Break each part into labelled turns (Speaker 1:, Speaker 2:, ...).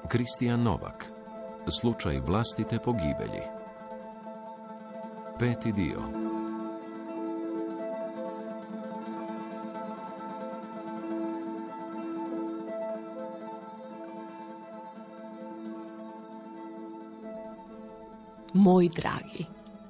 Speaker 1: Kristijan Novak. Slučaj vlastite pogibelji. 5. dio.
Speaker 2: Moj dragi.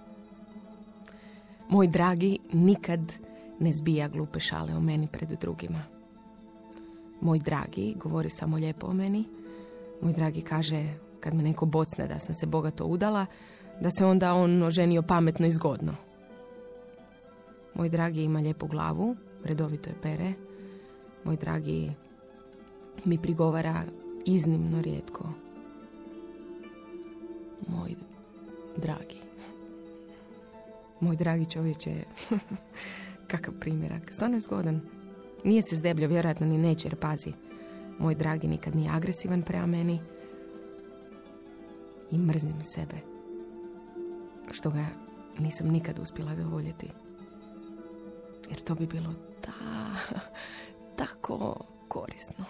Speaker 2: Moj dragi nikad ne zbija glupe šale o meni pred drugima. Moj dragi govori samo lijepo o meni. Moj dragi kaže, kad me neko bocne da sam se bogato udala, da se onda on oženio pametno i zgodno. Moj dragi ima lijepu glavu, redovito je pere. Moj dragi mi prigovara iznimno rijetko. Moj dragi. Moj dragi čovječe, kakav primjerak. Stvarno je zgodan. Nije se zdebljao, vjerojatno ni neće, jer pazi. Moj dragi nikad nije agresivan prema meni. I mrzim sebe. Što ga nisam nikad uspjela zavoljeti. Jer to bi bilo tako korisno.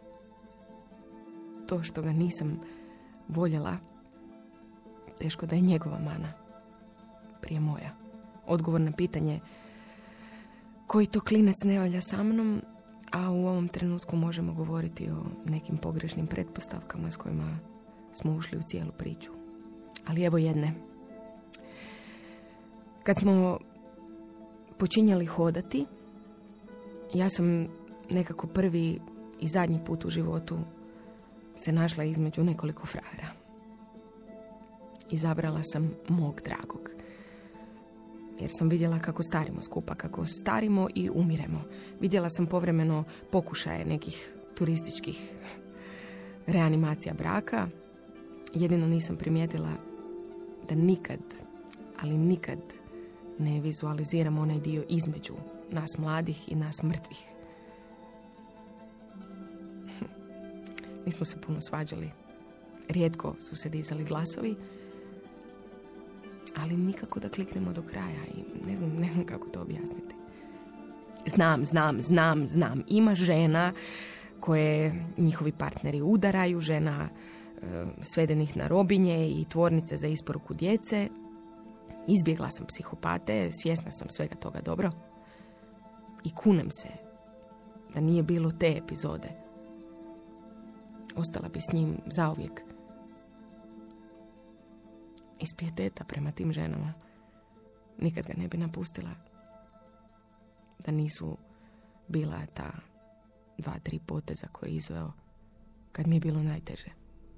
Speaker 2: To što ga nisam voljela, teško da je njegova mana prije moja. Odgovor na pitanje koji to klinac ne valja sa mnom, a u ovom trenutku možemo govoriti o nekim pogrešnim pretpostavkama s kojima smo ušli u cijelu priču. Ali evo jedne. Kad smo počinjali hodati, ja sam nekako prvi i zadnji put u životu se našla između nekoliko frajera. Izabrala sam mog dragog. Jer sam vidjela kako starimo skupa, kako starimo i umiremo. Vidjela sam povremeno pokušaje nekih turističkih reanimacija braka. Jedino nisam primijetila da nikad, ali nikad ne vizualiziram onaj dio između nas mladih i nas mrtvih. Nismo se puno svađali. Rijetko su se dizali glasovi, ali nikako da kliknemo do kraja i ne znam kako to objasniti. Znam. Ima žena koje njihovi partneri udaraju, žena svedenih na robinje i tvornice za isporuku djece. Izbjegla sam psihopate, svjesna sam svega toga, dobro. I kunem se da nije bilo te epizode. Ostala bi s njim zauvijek. Iz pijeteta prema tim ženama. Nikad ga ne bi napustila. Da nisu bila ta 2-3 poteza koje je izveo kad mi je bilo najteže.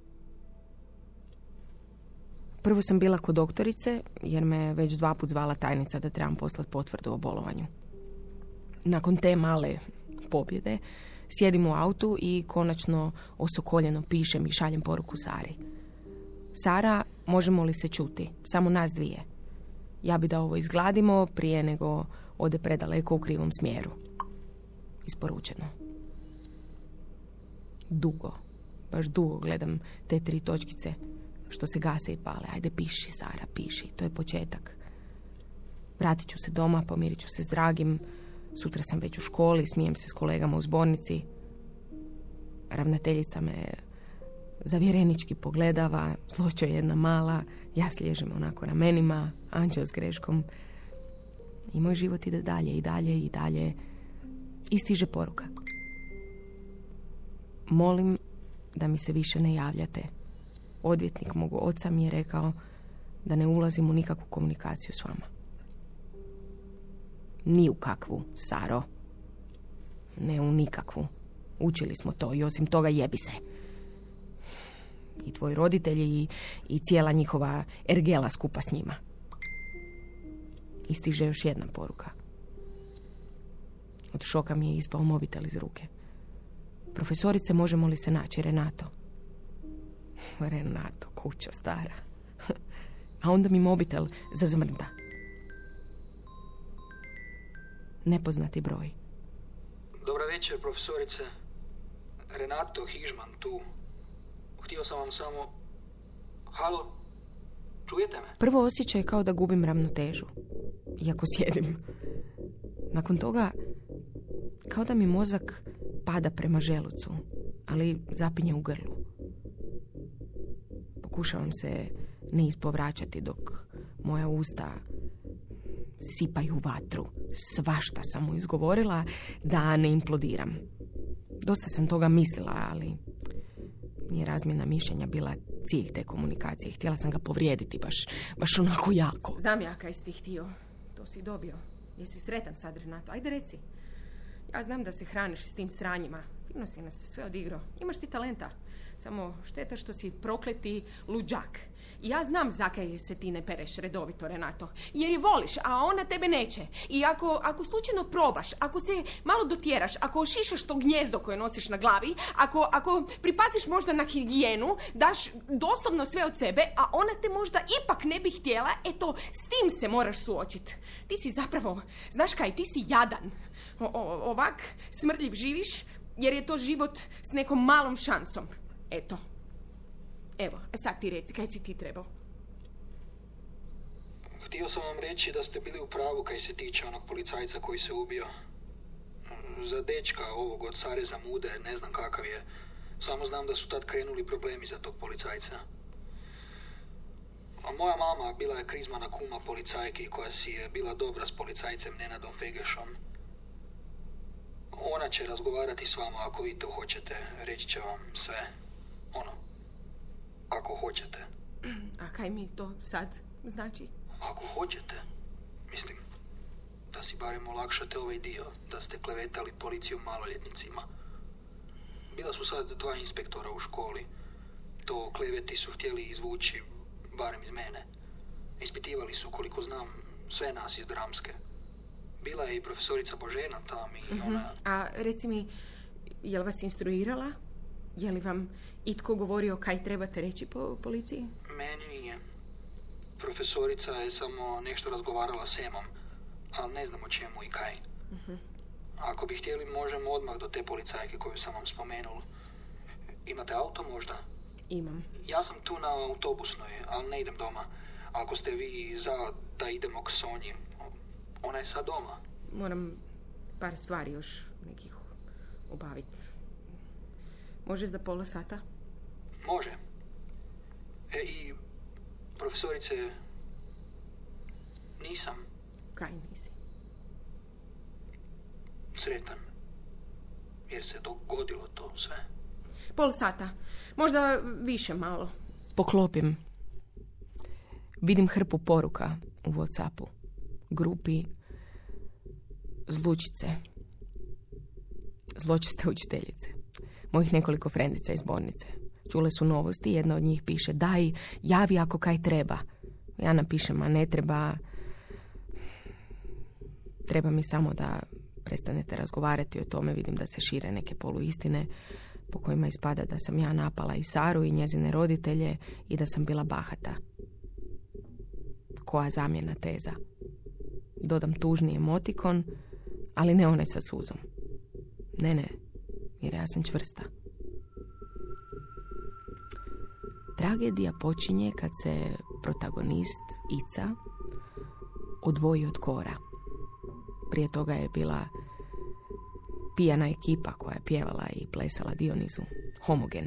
Speaker 2: Prvo sam bila kod doktorice, jer me već 2 puta zvala tajnica da trebam poslati potvrdu o bolovanju. Nakon te male pobjede sjedim u autu i konačno osokoljeno pišem i šaljem poruku Sari. Sara, možemo li se čuti? Samo nas dvije. Ja bi da ovo izgladimo prije nego ode predaleko u krivom smjeru. Isporučeno. Baš dugo gledam te 3 točkice što se gase i pale. Ajde, piši, Sara, piši. To je početak. Vratit ću se doma, pomirit ću se s dragim. Sutra sam već u školi, smijem se s kolegama u zbornici. Ravnateljica me zavjerenički pogledava, zloćo je jedna mala, ja sliježem onako ramenima, anđeo s greškom. I moj život ide dalje. I stiže poruka. Molim da mi se više ne javljate. Odvjetnik mog oca mi je rekao da ne ulazim u nikakvu komunikaciju s vama. Ni u kakvu, Saro. Ne u nikakvu. Učili smo to i osim toga jebi se. I tvoji roditelji i cijela njihova ergela skupa s njima. I stiže još jedna poruka. Od šoka mi je ispao mobitel iz ruke. Profesorice, možemo li se naći, Renato? Renato, kućo stara. A onda mi mobitel zazmrda. Nepoznati broj.
Speaker 3: Dobra večer, profesorice. Renato Hižman tu. Htio sam vam samo... Halo? Čujete me?
Speaker 2: Prvo osjećaj kao da gubim ravnotežu. Iako sjedim. Nakon toga, kao da mi mozak pada prema želucu, ali zapinje u grlu. Pokušavam se ne ispovraćati dok moja usta sipaju vatru. Svašta sam mu izgovorila da ne implodiram. Dosta sam toga mislila, ali nije razmjena mišljenja bila cilj te komunikacije. Htjela sam ga povrijediti baš onako jako.
Speaker 4: Znam ja kaj si ti htio. To si dobio. Jesi sretan sad, Renato? Ajde reci. Ja znam da se hraniš s tim sranjima. Divno si nas sve odigrao. Imaš ti talenta. Samo šteta što si prokleti luđak. I ja znam zakaj se ti ne pereš redovito, Renato. Jer je voliš, a ona tebe neće. I ako slučajno probaš, ako se malo dotjeraš, ako ošišaš to gnjezdo koje nosiš na glavi, ako pripaziš možda na higijenu, daš doslovno sve od sebe, a ona te možda ipak ne bi htjela, eto, s tim se moraš suočiti. Ti si zapravo, znaš kaj, ti si jadan. Ovak smrdljiv živiš, jer je to život s nekom malom šansom. Eto. Evo, sad ti reci, kaj si ti trebao?
Speaker 3: Htio sam vam reći da ste bili u pravu kaj se tiče onog policajca koji se ubio. Za dečka ovog od Sareza Mude, ne znam kakav je. Samo znam da su tad krenuli problemi za tog policajca. A moja mama bila je krizmana kuma policajki koja si je bila dobra s policajcem Nenadom Fegešom. Ona će razgovarati s vama ako vi to hoćete. Reći će vam sve. Ako hoćete.
Speaker 4: A kaj mi to sad znači?
Speaker 3: Ako hoćete. Mislim, da si barem olakšate ovaj dio. Da ste klevetali policiju maloljetnicima. Bila su sad 2 inspektora u školi. To kleveti su htjeli izvući, barem iz mene. Ispitivali su, koliko znam, sve nas iz dramske. Bila je i profesorica Božena tam i ona...
Speaker 4: A reci mi, je li vas instruirala? Je li vam itko govorio kaj trebate reći po policiji?
Speaker 3: Meni nije. Profesorica je samo nešto razgovarala s Emom, ali ne znam o čemu i kaj. Ako bi htjeli, možemo odmah do te policajke koju sam vam spomenul. Imate auto možda?
Speaker 4: Imam.
Speaker 3: Ja sam tu na autobusnoj, ali ne idem doma. Ako ste vi za da idemo k Sonji, ona je sad doma.
Speaker 4: Moram par stvari još nekih obaviti. Može za pola sata?
Speaker 3: Može. I profesorice, nisam.
Speaker 4: Kaj nisi?
Speaker 3: Sretan. Jer se dogodilo to sve.
Speaker 4: Pol sata. Možda više malo.
Speaker 2: Poklopim. Vidim hrpu poruka u WhatsAppu. Grupi zlučice. Zločeste učiteljice. Mojih nekoliko frendica iz Bornice. Čule su novosti, jedna od njih piše: daj, javi ako kaj treba. Ja napišem: a ne treba. Treba mi samo da prestanete razgovarati o tome. Vidim da se šire neke poluistine po kojima ispada da sam ja napala i Saru i njezine roditelje i da sam bila bahata. Koja zamjena teza. Dodam tužni emotikon, ali ne one sa suzom. Ne, jer ja sam čvrsta. Tragedija počinje kad se protagonist Ica odvoji od Kora. Prije toga je bila pijana ekipa koja je pjevala i plesala Dionizu. Homogen.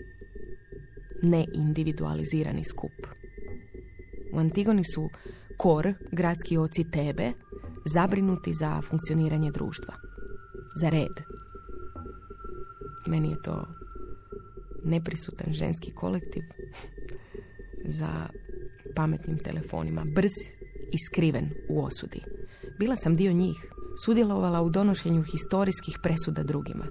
Speaker 2: Neindividualizirani skup. U Antigoni su Kor, gradski oci Tebe, zabrinuti za funkcioniranje društva. Za red. Meni je to neprisutan ženski kolektiv za pametnim telefonima, brz i skriven u osudi. Bila sam dio njih, sudjelovala u donošenju historijskih presuda drugima.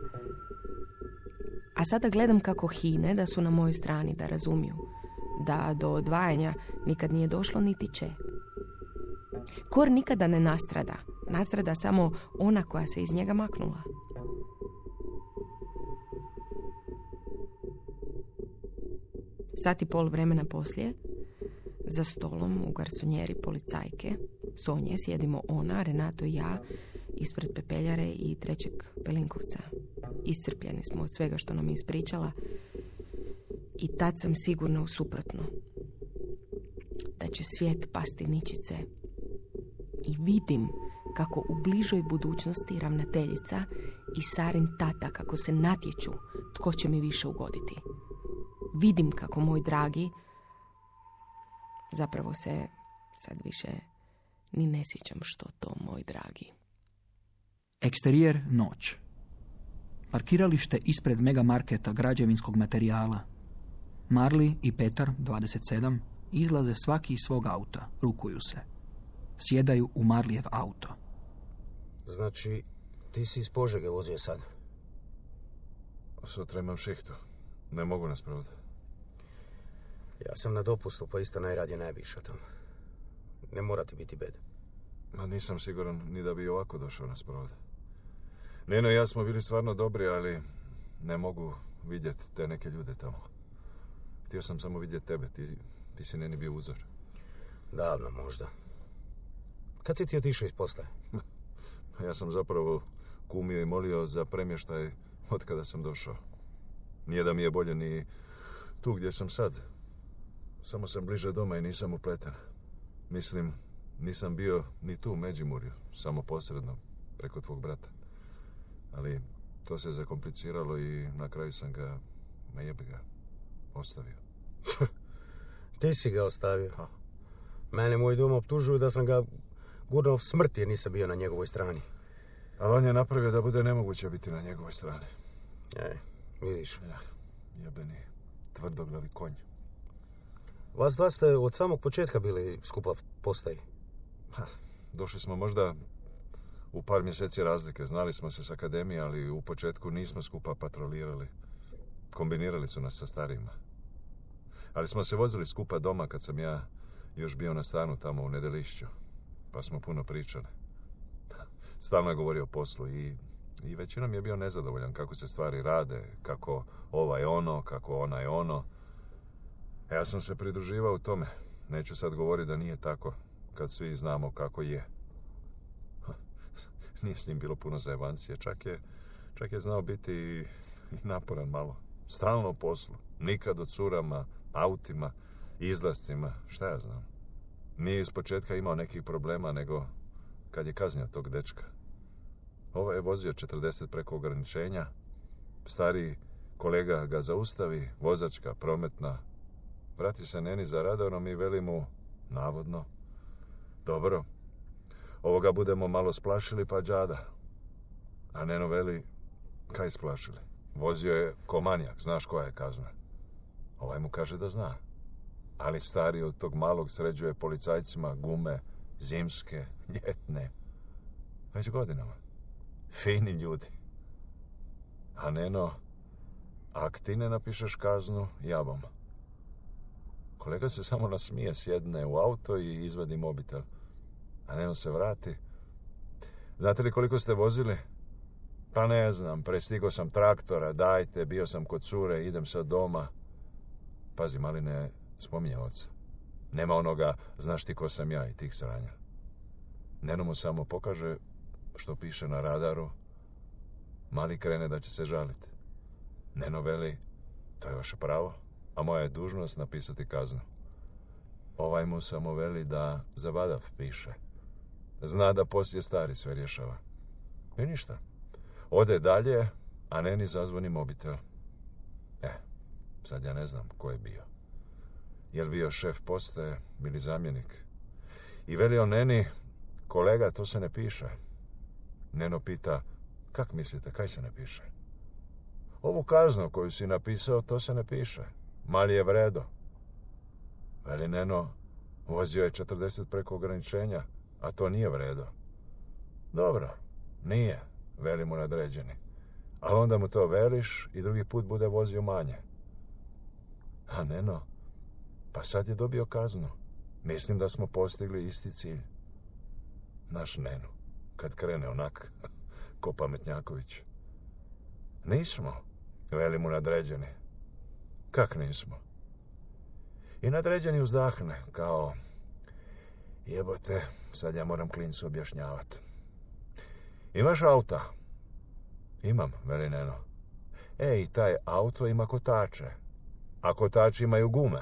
Speaker 2: A sada gledam kako hine da su na mojoj strani, da razumiju da do odvajanja nikad nije došlo niti će. Kor nikada ne nastrada. Nastrada samo ona koja se iz njega maknula. Sat i pol vremena poslije, za stolom u garsonjeri policajke Sonje sjedimo ona, Renato i ja, ispred pepeljare i trećeg Pelinkovca. Iscrpljeni smo od svega što nam je ispričala i tad sam sigurna u suprotno. Da će svijet pasti ničice. I vidim kako u bližoj budućnosti ravnateljica i Sarin tata kako se natječu tko će mi više ugoditi. Vidim kako moj dragi Zapravo se sad više ni ne sjećam što to, moj dragi.
Speaker 5: Eksterijer noć. Parkiralište ispred megamarketa građevinskog materijala. Marley i Petar, 27, izlaze svaki iz svog auta, rukuju se. Sjedaju u Marlijev auto.
Speaker 6: Znači, ti si iz Požege vozio sad?
Speaker 7: Sutra imam šihtu. Ne mogu nas provod.
Speaker 6: Ja sam na dopustu, pa isto najradije ne bi išao tamo. Ne mora ti biti bed.
Speaker 7: Ma nisam siguran ni da bi ovako došao na sprovod. Neno i ja smo bili stvarno dobri, ali ne mogu vidjeti te neke ljude tamo. Htio sam samo vidjeti tebe, ti si Neni bio uzor.
Speaker 6: Davno možda. Kad si ti otišao iz postaje?
Speaker 7: Ja sam zapravo kumio i molio za premještaj od kada sam došao. Nije da mi je bolje ni tu gdje sam sad. Samo sam bliže doma i nisam upleten. Mislim, nisam bio ni tu u Međimurju, samo posredno, preko tvog brata. Ali to se zakompliciralo i na kraju sam ga, ostavio.
Speaker 6: Ti si ga ostavio? Ha. Mene moj dom optužuju da sam ga gurnuo smrti jer nisam bio na njegovoj strani.
Speaker 7: Ali on je napravio da bude nemoguće biti na njegovoj strani.
Speaker 6: Vidiš.
Speaker 7: Ja, jebeni, tvrdoglavi konj.
Speaker 6: Vas dva ste od samog početka bili skupa postaji?
Speaker 7: Došli smo možda u par mjeseci razlike. Znali smo se s akademije, ali u početku nismo skupa patrolirali. Kombinirali su nas sa starijima. Ali smo se vozili skupa doma kad sam ja još bio na stanu tamo u Nedelišću. Pa smo puno pričali. Stalno je govorio o poslu i većinom je bio nezadovoljan kako se stvari rade, kako ovaj ono, kako ona je ono. Ja sam se pridruživao u tome. Neću sad govoriti da nije tako, kad svi znamo kako je. Nije s njim bilo puno zajebancije. Čak je znao biti i naporan malo. Stalno u poslu. Nikad o curama, autima, izlascima. Šta ja znam. Nije iz početka imao nekih problema, nego kad je kaznio tog dečka. Ovaj je vozio 40 preko ograničenja. Stariji kolega ga zaustavi, vozačka, prometna. Vrati se Neni za radarom i veli mu, navodno, dobro, ovoga budemo malo splašili pa džada. A Neno veli, kaj splašili? Vozio je ko manijak, znaš koja je kazna. Ovaj mu kaže da zna. Ali stariji od tog malog sređuje policajcima gume, zimske, ljetne. Već godinama. Fini ljudi. A Neno, ak ti ne napišeš kaznu, jabom. Kolega se samo nasmije, sjedne u auto i izvadi mobitel. A Neno se vrati. Znate li koliko ste vozili? Pa ne znam, prestigao sam traktora, dajte, bio sam kod cure, idem sad doma. Pazi, mali ne spominje oca. Nema onoga, znaš ti ko sam ja i tih sranja. Neno mu samo pokaže što piše na radaru. Mali krene da će se žaliti. Neno veli, to je vaše pravo, a moja je dužnost napisati kaznu. Ovaj mu samo veli da zabadav piše. Zna da poslije stari sve rješava. I ništa. Ode dalje, a Neni zazvoni mobitel. Sad ja ne znam ko je bio. Je li bio šef postaje ili zamjenik? I veli on Neni, kolega, to se ne piše. Neno pita, kak mislite, kaj se ne piše? Ovu kaznu koju si napisao, to se ne piše. Mali je vredo. Veli Neno, vozio je 40 preko ograničenja, a to nije vredo. Dobro, nije, veli mu nadređeni. Ali onda mu to veliš i drugi put bude vozio manje. A Neno, pa sad je dobio kaznu. Mislim da smo postigli isti cilj. Naš Neno, kad krene onak, ko Pametnjaković. Nismo, veli mu nadređeni. Kak nismo? I nadređeni uzdahne, kao, jebote, sad ja moram klincu objašnjavati. Imaš auta? Imam, veli Neno. Ej, taj auto ima kotače, a kotači imaju gume.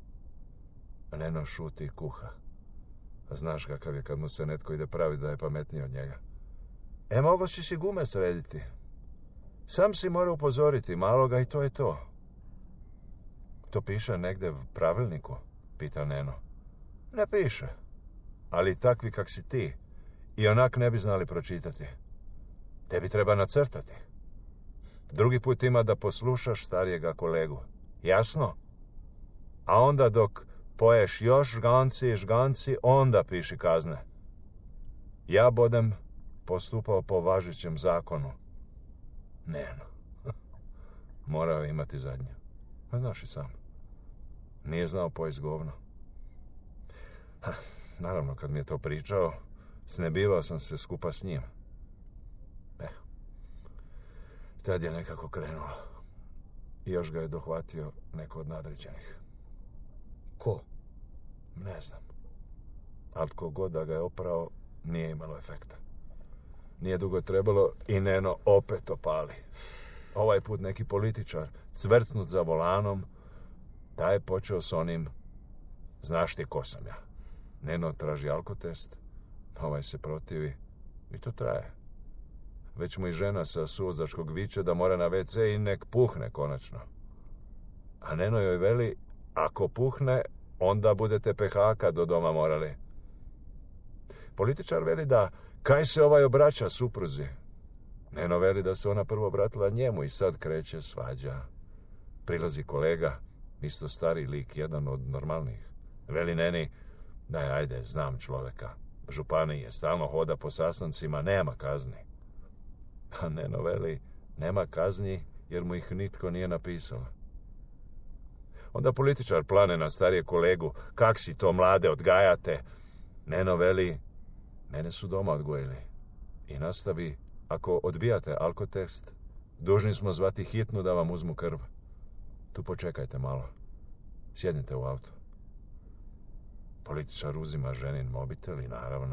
Speaker 7: A Neno šuti i kuha. A znaš kakav je kad mu se netko ide praviti da je pametniji od njega. Mogo si gume srediti. Sam si mora upozoriti maloga i to je to. To piše negdje u pravilniku, pita Neno. Ne piše. Ali takvi kak si ti i onak ne bi znali pročitati. Tebi treba nacrtati. Drugi put ima da poslušaš starijega kolegu. Jasno? A onda dok poješ još žganci, onda piši kazne. Ja budem postupao po važećem zakonu. Neno. Morao je imati zadnje. Pa znaš i sam. Nije znao pojest govno. Naravno, kad mi je to pričao, snebivao sam se skupa s njim. Tad je nekako krenulo. I još ga je dohvatio neko od nadređenih.
Speaker 6: Ko?
Speaker 7: Ne znam. Ali tko god da ga je oprao, nije imalo efekta. Nije dugo trebalo i Neno opet opali. Ovaj put neki političar, cvrcnut za volanom, taj je počeo s onim: znaš ti ko sam ja. Neno traži alkotest, ovaj se protivi i to traje. Već mu i žena sa suvozačkog viče da mora na WC i nek puhne konačno. A Neno joj veli: ako puhne, onda budete pehaka do doma morali. Političar veli da kaj se ovaj obraća supruzi. Neno veli da se ona prvo obratila njemu i sad kreće svađa. Prilazi kolega, isto stari lik, jedan od normalnih. Veli Neni: daj, ajde, znam čoveka. Županiji je, stalno hoda po sastancima, nema kazni. A Neno veli: nema kazni jer mu ih nitko nije napisao. Onda političar plane na starije kolegu: kak si to mlade odgajate? Neno veli: mene su doma odgojili. I nastavi: ako odbijate alkotest, dužni smo zvati hitnu da vam uzmu krv. Tu počekajte malo. Sjednite u auto. Političar uzima ženin mobitel i naravno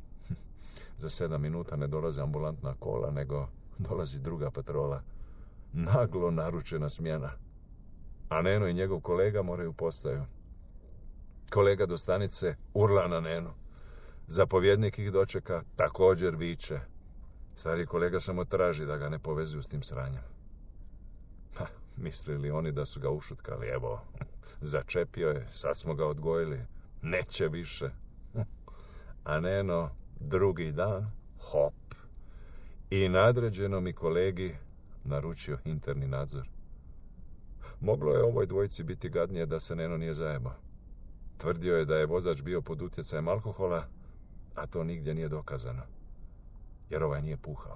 Speaker 7: za 7 minuta ne dolazi ambulantna kola, nego dolazi druga patrola. Naglo naručena smjena. A Neno i njegov kolega moraju u postaju. Kolega do stanice urla na Nenu. Zapovjednik ih dočeka, također viče. Stari kolega samo traži da ga ne povezuju s tim sranjem. Mislili oni da su ga ušutkali, evo, začepio je, sad smo ga odgojili, neće više. A Neno drugi dan, hop, i nadređenom i kolegi naručio interni nadzor. Moglo je ovoj dvojici biti gadnije da se Neno nije zajebao. Tvrdio je da je vozač bio pod utjecajem alkohola, a to nigdje nije dokazano. Jer ovaj nije puhao.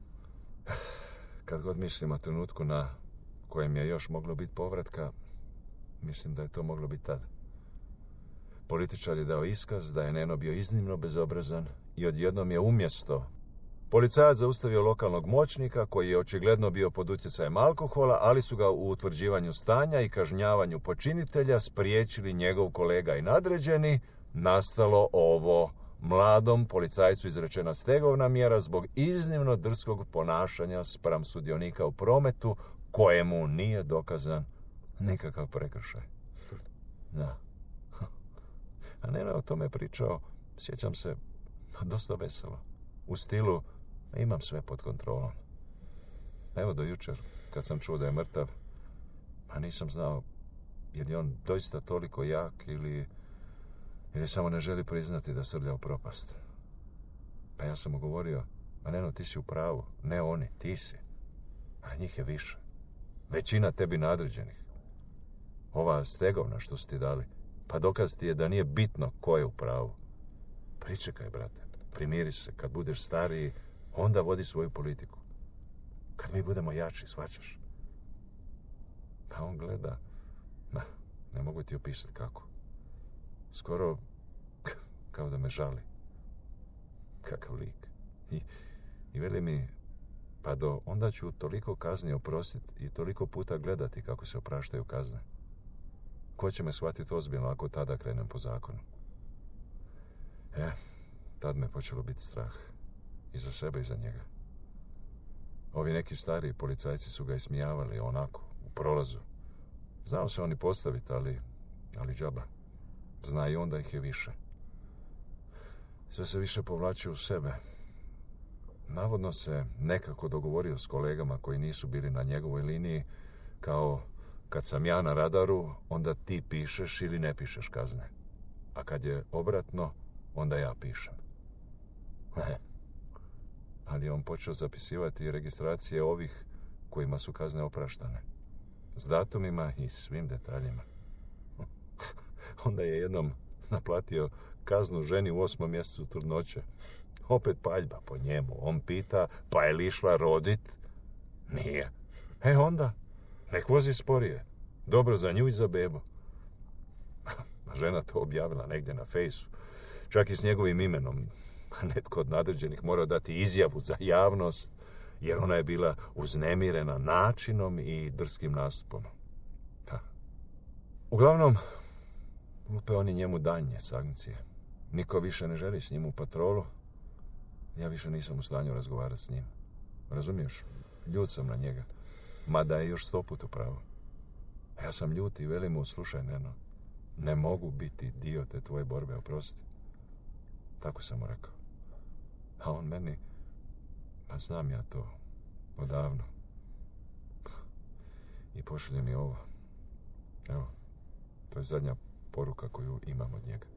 Speaker 7: Kad god mislim o trenutku na kojem je još moglo biti povratka, mislim da je to moglo biti tad. Političar je dao iskaz da je Neno bio iznimno bezobrazan i odjednom je umjesto policajac zaustavio lokalnog moćnika koji je očigledno bio pod utjecajem alkohola, ali su ga u utvrđivanju stanja i kažnjavanju počinitelja spriječili njegov kolega i nadređeni. Nastalo ovo: mladom policajcu izrečena stegovna mjera zbog iznimno drskog ponašanja spram sudionika u prometu kojemu nije dokazan nikakav prekršaj. Da. A Neno je o tome pričao, sjećam se, dosta veselo. U stilu: imam sve pod kontrolom. Evo do jučer, kad sam čuo da je mrtav, a nisam znao je li on doista toliko jak ili samo ne želi priznati da srlja u propast. Pa ja sam mu govorio: ma Neno, ti si u pravu, ne oni, ti si. A njih je više. Većina tebi nadređenih. Ova stegovna što su ti dali, pa dokaz ti je da nije bitno ko je u pravu. Pričekaj, brate, primiri se, kad budeš stariji, onda vodi svoju politiku. Kad mi budemo jači, shvaćaš? Pa on gleda, ne mogu ti opisati kako. Skoro kao da me žali. Kakav lik. I veli mi: pa do onda ću toliko kazni oprostiti i toliko puta gledati kako se opraštaju kazne. Ko će me shvatiti ozbiljno ako tada krenem po zakonu? Tad me počelo biti strah. I za sebe i za njega. Ovi neki stariji policajci su ga ismijavali onako, u prolazu. Znao se oni postaviti, ali džaba. Zna i onda ih je više. Sve se više povlači u sebe. Navodno se nekako dogovorio s kolegama koji nisu bili na njegovoj liniji, kao: kad sam ja na radaru, onda ti pišeš ili ne pišeš kazne. A kad je obratno, onda ja pišem. Ali je on počeo zapisivati registracije ovih kojima su kazne opraštane. S datumima i svim detaljima. Onda je jednom naplatio kaznu ženi u 8. mjesecu trudnoće. Opet paljba po njemu. On pita, pa je li išla rodit? Nije. Onda, nek vozi sporije. Dobro za nju i za bebu. A žena to objavila negdje na fejsu. Čak i s njegovim imenom. Netko od nadređenih morao dati izjavu za javnost, jer ona je bila uznemirena načinom i drskim nastupom. Uglavnom, lupe oni njemu danje sankcije. Niko više ne želi s njim u patrolu. Ja više nisam u stanju razgovarati s njim. Razumiješ? Ljut sam na njega. Mada je još 100 puta u pravu. Ja sam ljut i velim mu, slušaj, Neno, ne mogu biti dio te tvoje borbe, oprosti. Tako sam mu rekao. A on meni, pa znam ja to odavno. I pošalje mi ovo. Evo, to je zadnja poruka koju imam od njega.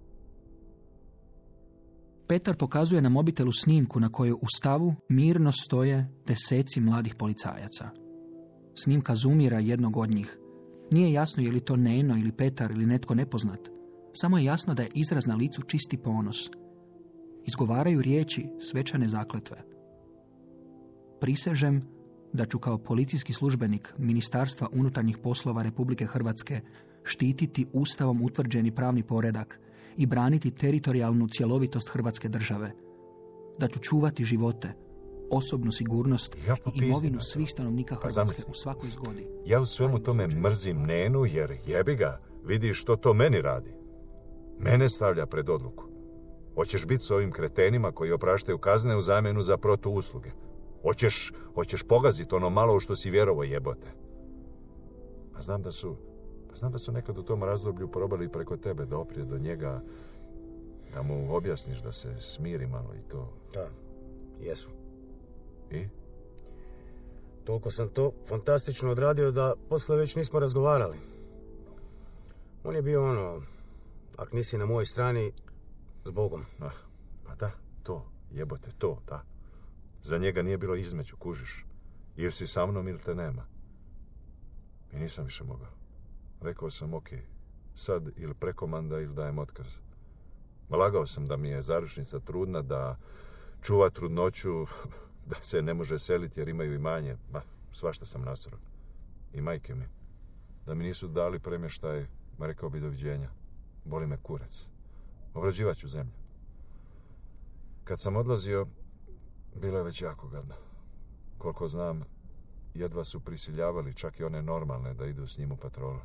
Speaker 5: Petar pokazuje na mobitelu snimku na kojoj u stavu mirno stoje deseci mladih policajaca. Snimka zoomira jednog od njih. Nije jasno je li to Neno ili Petar ili netko nepoznat. Samo je jasno da je izraz na licu čisti ponos. Izgovaraju riječi svečane zakletve. Prisežem da ću kao policijski službenik Ministarstva unutarnjih poslova Republike Hrvatske štititi Ustavom utvrđeni pravni poredak i braniti teritorijalnu cjelovitost Hrvatske države. Da ću čuvati živote, osobnu sigurnost i imovinu svih stanovnika Hrvatske u svakoj zgodi.
Speaker 7: Ja u svemu tome mrzim Nenu, jer jebi ga, vidiš što to meni radi. Mene stavlja pred odluku. Hoćeš biti s ovim kretenima koji opraštaju kazne u zamjenu za protuusluge. Hoćeš pogaziti ono malo u što si vjerovo, jebote. A znam da su nekad u tom razdoblju probali preko tebe doprije do njega, da mu objasniš da se smiri malo i to.
Speaker 6: Da, jesu.
Speaker 7: I?
Speaker 6: Toliko sam to fantastično odradio da poslije već nismo razgovarali. On je bio ono, ak nisi na mojoj strani, s Bogom.
Speaker 7: Pa da, to, jebote, to, da. Za njega nije bilo između, kužiš. Ili si sa mnom ili te nema. I nisam više mogao. Rekao sam, ok, sad ili prekomanda ili dajem otkaz. Lagao sam da mi je zaručnica trudna, da čuva trudnoću, da se ne može seliti jer imaju imanje. Svašta sam nasrao. I majke mi. Da mi nisu dali premještaj, rekao bi doviđenja. Boli me kurac. Obrađivat ću zemlju. Kad sam odlazio, bilo je već jako gadno. Koliko znam, jedva su prisiljavali čak i one normalne da idu s njim u patrolu.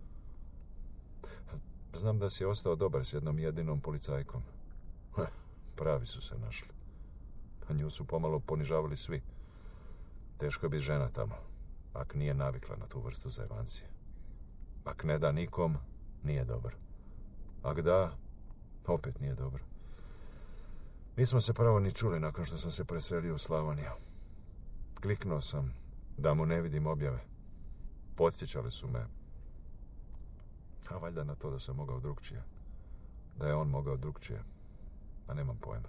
Speaker 7: Znam da si ostao dobar s jednom jedinom policajkom. Pravi su se našli. A nju su pomalo ponižavali svi. Teško je biti žena tamo, ak nije navikla na tu vrstu zajbancije. Ak ne da nikom, nije dobar. Ak da, opet nije dobro. Nismo se pravo ni čuli nakon što sam se preselio u Slavoniju. Kliknuo sam da mu ne vidim objave. Podsjećali su me. A valjda na to da sam mogao drugčije. Da je on mogao drugčije. A nemam pojma.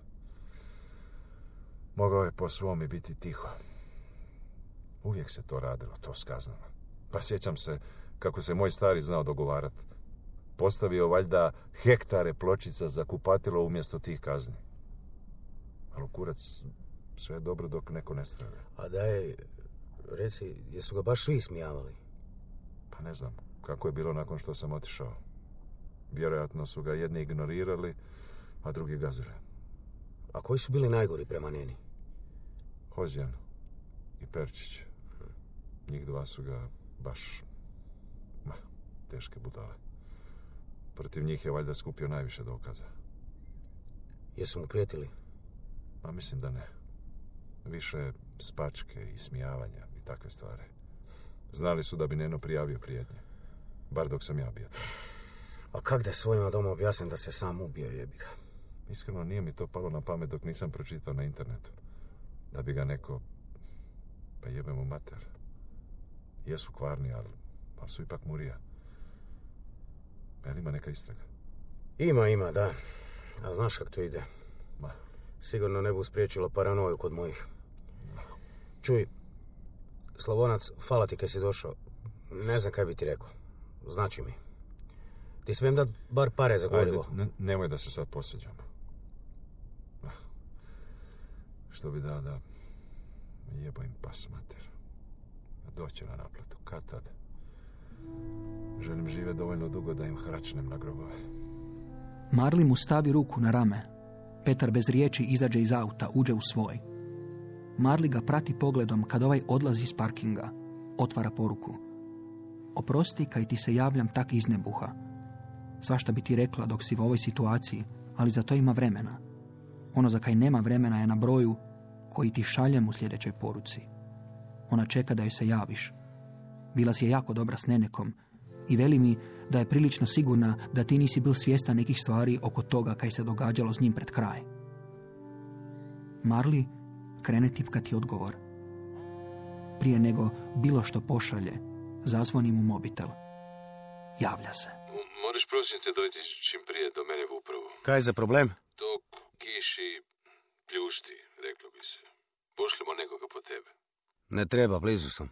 Speaker 7: Mogao je po svom i biti tiho. Uvijek se to radilo, to s kaznama. Pa sjećam se kako se moj stari znao dogovarati. Postavio valjda hektare pločica za kupatilo umjesto tih kazni. Ali kurac, sve je dobro dok neko ne strada.
Speaker 6: A daj, reci, jesu ga baš svi smijavali?
Speaker 7: Pa ne znam kako je bilo nakon što sam otišao. Vjerojatno su ga jedni ignorirali, a drugi gazili.
Speaker 6: A koji su bili najgori prema Neni?
Speaker 7: Hozjan i Perčić. Njih dva su ga baš teške budale. Protiv njih je valjda skupio najviše dokaza.
Speaker 6: Jesu mu prijetili?
Speaker 7: Ma mislim da ne. Više spačke i smijavanja i takve stvari. Znali su da bi Neno prijavio prijetnje. Bar dok sam ja bio tamo.
Speaker 6: A kak da svojima doma objasnim da se sam ubio, jebi ga?
Speaker 7: Iskreno nije mi to palo na pamet dok nisam pročitao na internetu. Da bi ga neko... Pa jebe mu mater. Jesu kvarni, ali su ipak murija. Jel ima neka istraga?
Speaker 6: Ima, da. A znaš kako to ide? Sigurno ne bu spriječilo paranoju kod mojih. Čuj, Slavonac, hvala ti kaj si došao. Ne znam kaj bi ti rekao. Znači mi. Ti smijem dat bar pare za gorivo.
Speaker 7: Ajde, nemoj da se sad posveđamo. Što bi dao da jebo im pas mater. Doći na naplatu, kad tad. Želim živjeti dovoljno dugo da im hračnem na grobove.
Speaker 5: Marli mu stavi ruku na rame. Petar bez riječi izađe iz auta, uđe u svoj. Marli ga prati pogledom kad ovaj odlazi iz parkinga. Otvara poruku. Oprosti kaj ti se javljam tak iz nebuha. Svašta bi ti rekla dok si u ovoj situaciji, ali za to ima vremena. Ono za kaj nema vremena je na broju koji ti šaljem u sljedećoj poruci. Ona čeka da joj se javiš. Bila si je jako dobra s Nenekom i veli mi da je prilično sigurna da ti nisi bil svjestan nekih stvari oko toga kaj se događalo s njim pred kraj. Marli krene tipkati odgovor. Prije nego bilo što pošalje, zazvoni mu mobitel. Javlja se.
Speaker 8: Moraš prosim te dojti čim prije do mene u upravu.
Speaker 6: Kaj je za problem?
Speaker 8: To kiši pljušti, reklo bi se. Pošljemo nekoga po tebe.
Speaker 6: Ne treba, blizu sam.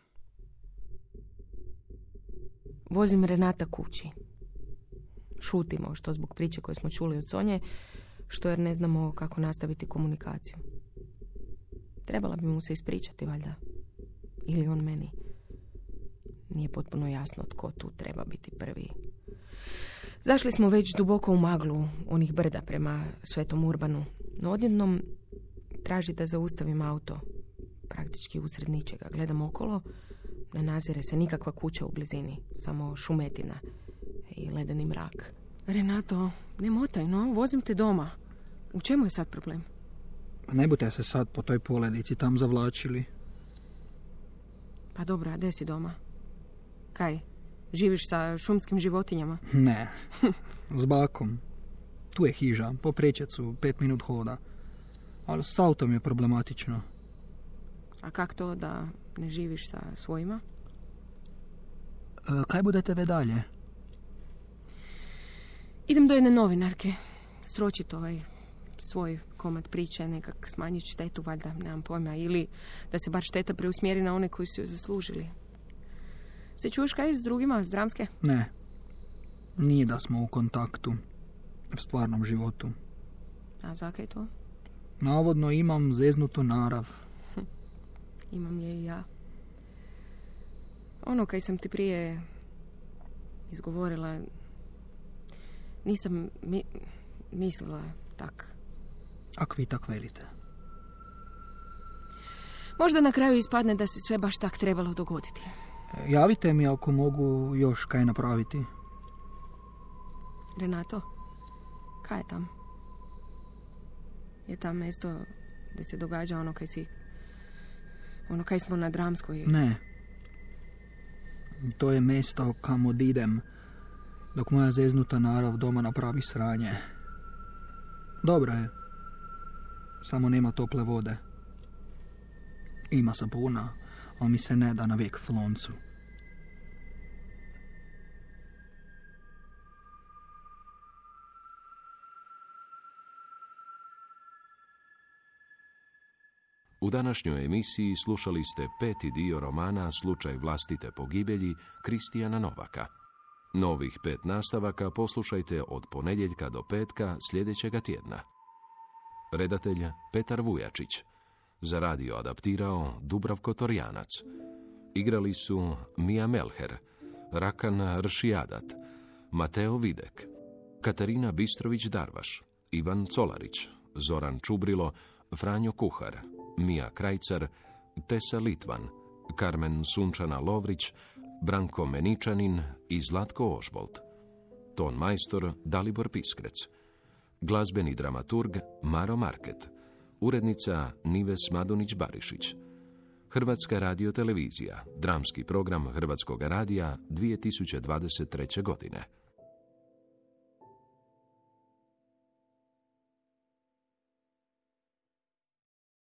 Speaker 2: Vozim Renata kući. Šutimo, što zbog priče koje smo čuli od Sonje, što jer ne znamo kako nastaviti komunikaciju. Trebala bi mu se ispričati, valjda. Ili on meni. Nije potpuno jasno tko tu treba biti prvi. Zašli smo već duboko u maglu onih brda prema Svetom Urbanu, no odjednom traži da zaustavim auto, praktički usred ničega. Gledam okolo, ne nazire se nikakva kuća u blizini, samo šumetina i ledeni mrak.
Speaker 4: Renato, ne motaj, no, vozim te doma. U čemu je sad problem?
Speaker 5: Ne budete se sad po toj poledici tam zavlačili.
Speaker 4: Pa dobro, a gdje si doma? Kaj, živiš sa šumskim životinjama?
Speaker 5: Ne, s bakom. Tu je hiža, po prečecu, 5 minut hoda. Ali s autom je problematično.
Speaker 4: A kak to da ne živiš sa svojima?
Speaker 5: Kaj budete ve dalje?
Speaker 4: Idem do jedne novinarke. Sročit ovaj svoj komad priče, nekak smanjiti štetu, valjda, nemam pojma. Ili da se bar šteta preusmjeri na one koji su ju zaslužili. Se čuješ kaj s drugima, s dramske?
Speaker 5: Ne. Nije da smo u kontaktu. V stvarnom životu.
Speaker 4: A zakaj to?
Speaker 5: Navodno imam zeznutu narav.
Speaker 4: Imam je i ja. Ono kaj sam ti prije izgovorila, nisam mislila tak.
Speaker 5: Ak vi tak velite.
Speaker 4: Možda na kraju ispadne da se sve baš tak trebalo dogoditi.
Speaker 5: Javite mi ako mogu još kaj napraviti.
Speaker 4: Renato, kaj je tam? Je tam mjesto gdje se događa ono kaj smo na Dramskoj?
Speaker 5: Ne. To je mjesto kam odidem dok moja zeznuta narav doma napravi sranje. Dobro je. Samo nema tople vode. Ima sapuna, ali mi se ne da na vijek floncu.
Speaker 1: U današnjoj emisiji slušali ste 5. dio romana Slučaj vlastite pogibelji Kristijana Novaka. Novih 5 nastavaka poslušajte od ponedjeljka do petka sljedećega tjedna. Redatelj Petar Vujačić. Za radio adaptirao Dubravko Torjanac. Igrali su Mija Melher, Rakan Ršijadat, Mateo Videk, Katarina Bistrović-Darvaš, Ivan Colarić, Zoran Čubrilo, Franjo Kuhar, Mija Krajcar, Tesa Litvan, Karmen Sunčana Lovrić, Branko Meničanin i Zlatko Ožbolt. Ton majstor Dalibor Piskrec. Glazbeni dramaturg Maro Market. Urednica Nives Madunić-Barišić. Hrvatska radiotelevizija, dramski program Hrvatskog radija 2023. godine.